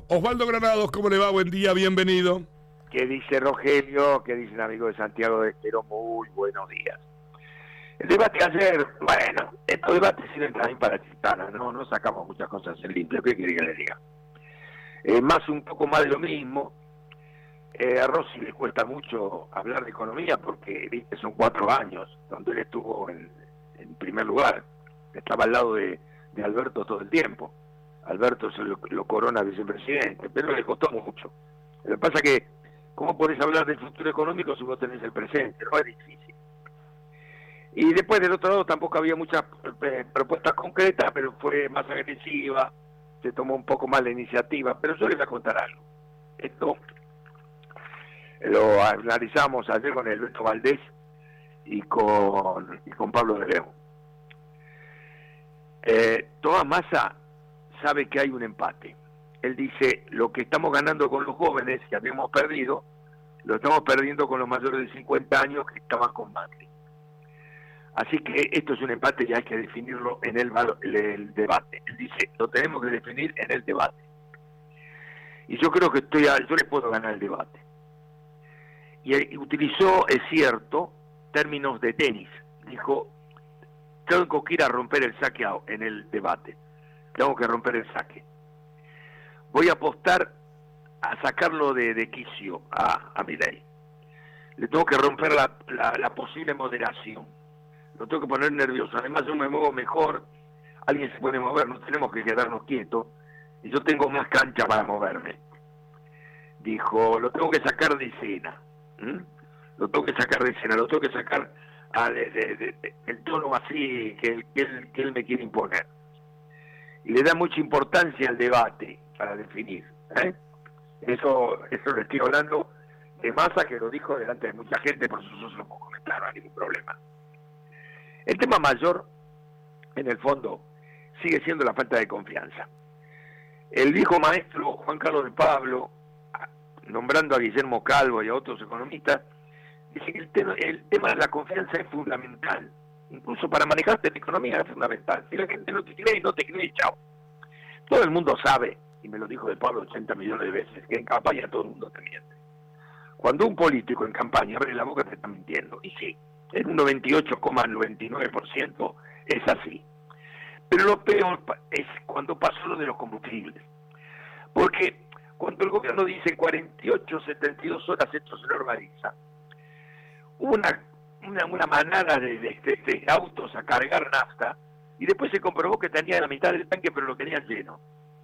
Osvaldo Granados, ¿cómo le va? Buen día, bienvenido. ¿Qué dice Rogelio? ¿Qué dice el amigo de Santiago de Estero? Muy buenos días. El debate ayer, bueno, estos debates sirven también para Chitana, no sacamos muchas cosas en limpio, ¿qué quiere que le diga? Un poco más de lo mismo. A Rossi le cuesta mucho hablar de economía porque, viste, son 4 años donde él estuvo en primer lugar. Estaba al lado de Alberto todo el tiempo. Alberto se lo corona vicepresidente, pero le costó mucho. Lo que pasa es que, ¿cómo podés hablar del futuro económico si vos tenés el presente? No es difícil. Y después del otro lado tampoco había muchas propuestas concretas, pero fue más agresiva, se tomó un poco más la iniciativa. Pero yo les voy a contar algo. Esto lo analizamos ayer con Alberto Valdés y con Pablo de León. Tomás Massa sabe que hay un empate. Él dice, lo que estamos ganando con los jóvenes que habíamos perdido, lo estamos perdiendo con los mayores de 50 años que estaban con Macri. Así que esto es un empate y hay que definirlo en el debate. Él dice, lo tenemos que definir en el debate. Y yo creo que yo le puedo ganar el debate. Y utilizó, es cierto, términos de tenis. Dijo, tengo que ir a romper el saque en el debate. Tengo que romper el saque. Voy a apostar a sacarlo de quicio a Milei. Le tengo que romper la posible moderación. Lo tengo que poner nervioso. Además yo me muevo mejor. Alguien se puede mover, no tenemos que quedarnos quietos. Y yo tengo más cancha para moverme. Dijo, lo tengo que sacar de escena. Lo tengo que sacar de escena. Lo tengo que sacar el tono así que él me quiere imponer. Y le da mucha importancia al debate para definir. Eso le estoy hablando de Massa, que lo dijo delante de mucha gente, por eso yo se lo puedo comentar, no hay ningún problema. El tema mayor, en el fondo, sigue siendo la falta de confianza. El viejo maestro Juan Carlos de Pablo, nombrando a Guillermo Calvo y a otros economistas, dice que el tema de la confianza es fundamental. Incluso para manejarte en economía es fundamental. Si la gente no te cree, chao. Todo el mundo sabe, y me lo dijo de Pablo 80 millones de veces, que en campaña todo el mundo te miente. Cuando un político en campaña abre la boca te está mintiendo. Y sí, en un 98,99% es así. Pero lo peor es cuando pasó lo de los combustibles. Porque cuando el gobierno dice 48, 72 horas esto se normaliza, hubo una manada de autos a cargar nafta y después se comprobó que tenía la mitad del tanque pero lo tenían lleno.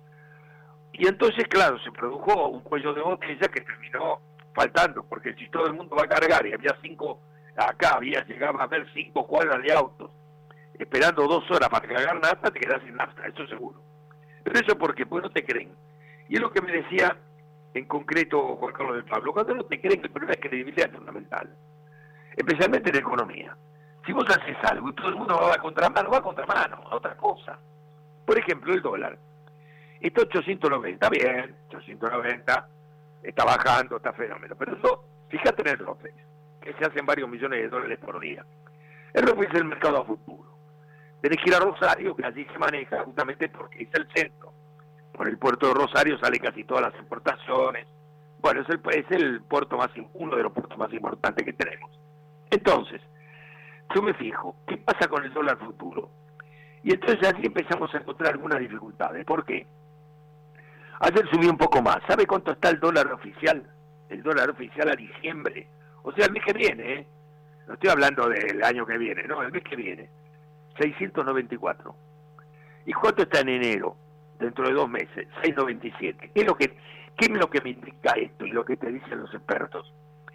Y entonces, claro, se produjo un cuello de botella que terminó faltando, porque si todo el mundo va a cargar y llegaba a haber 5 cuadras de autos esperando 2 horas para cargar nafta, te quedás sin nafta, eso seguro. Pero eso porque pues no te creen. Y es lo que me decía en concreto Juan Carlos del Pablo, cuando no te creen, el problema es credibilidad es fundamental. Especialmente en economía. Si vos haces algo y todo el mundo va a contramano, a otra cosa. Por ejemplo, el dólar. Está 890, bien, 890, está bajando, está fenómeno. Pero eso, fíjate en el ROFEX, que se hacen varios millones de dólares por día. El ROFEX es el mercado a futuro. Tenés que ir a Rosario, que allí se maneja justamente porque es el centro. Por el puerto de Rosario salen casi todas las exportaciones. Bueno, es el puerto uno de los puertos más importantes que tenemos. Entonces, yo me fijo, ¿qué pasa con el dólar futuro? Y entonces así empezamos a encontrar algunas dificultades. ¿Por qué? Ayer subió un poco más. ¿Sabe cuánto está el dólar oficial? El dólar oficial a diciembre. O sea, el mes que viene, no estoy hablando del año que viene, no, el mes que viene. 694. ¿Y cuánto está en enero? Dentro de 2 meses, 697. ¿Qué es lo que me indica esto y lo que te dicen los expertos?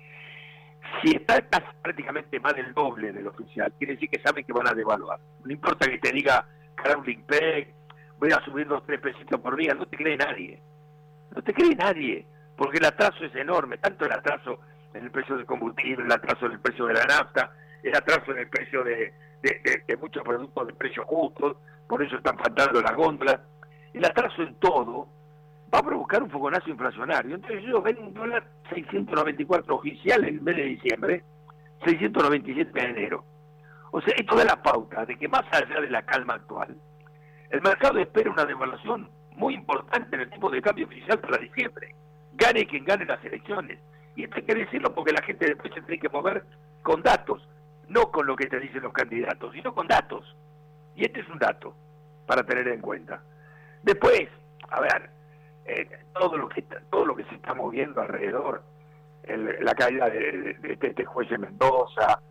Si está prácticamente más del doble del oficial, quiere decir que saben que van a devaluar. No importa que te diga Caroline Peck, voy a subir 2, 3 pesitos por día, no te cree nadie. No te cree nadie, porque el atraso es enorme, tanto el atraso en el precio del combustible, el atraso en el precio de la nafta, el atraso en el precio de muchos productos de precios justos, por eso están faltando las góndolas. El atraso en todo va a provocar un fogonazo inflacionario. Entonces ellos ven un dólar 694 oficial en el mes de diciembre, 697 de enero. O sea, esto da la pauta de que más allá de la calma actual, el mercado espera una devaluación muy importante en el tipo de cambio oficial para diciembre. Gane quien gane las elecciones. Y esto hay que decirlo porque la gente después se tiene que mover con datos, no con lo que te dicen los candidatos, sino con datos. Y este es un dato para tener en cuenta. Después, a ver, todo lo que se está moviendo alrededor, la caída de este juez de Mendoza,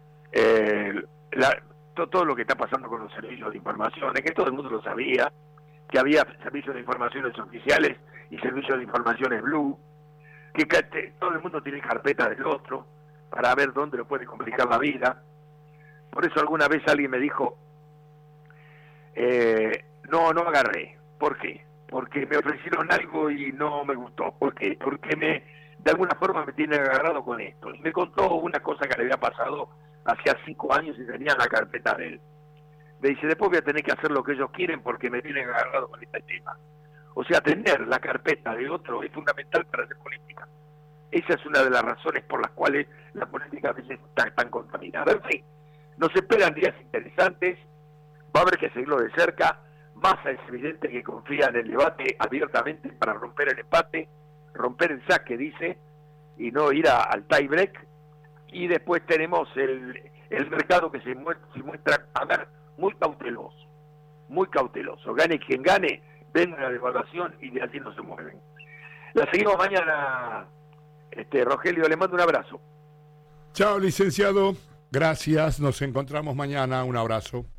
todo lo que está pasando con los servicios de información, es que todo el mundo lo sabía, que había servicios de informaciones oficiales y servicios de informaciones blue, que todo el mundo tiene carpeta del otro para ver dónde lo puede complicar la vida. Por eso alguna vez alguien me dijo, no agarré. ¿Por qué? Porque me ofrecieron algo y no me gustó. ¿Por qué? Porque de alguna forma me tienen agarrado con esto. Y me contó una cosa que le había pasado hacía 5 años y tenía en la carpeta de él. Me dice, después voy a tener que hacer lo que ellos quieren porque me tienen agarrado con este tema. O sea, tener la carpeta de otro es fundamental para hacer política. Esa es una de las razones por las cuales la política a veces está tan contaminada. En fin, nos esperan días interesantes, va a haber que seguirlo de cerca. Massa es evidente que confía en el debate abiertamente para romper el empate, romper el saque, dice, y no ir al tie break. Y después tenemos el mercado que se muestra, a ver, muy cauteloso. Gane quien gane, venga la devaluación y de allí no se mueven. La seguimos mañana, Rogelio, le mando un abrazo. Chao, licenciado. Gracias. Nos encontramos mañana. Un abrazo.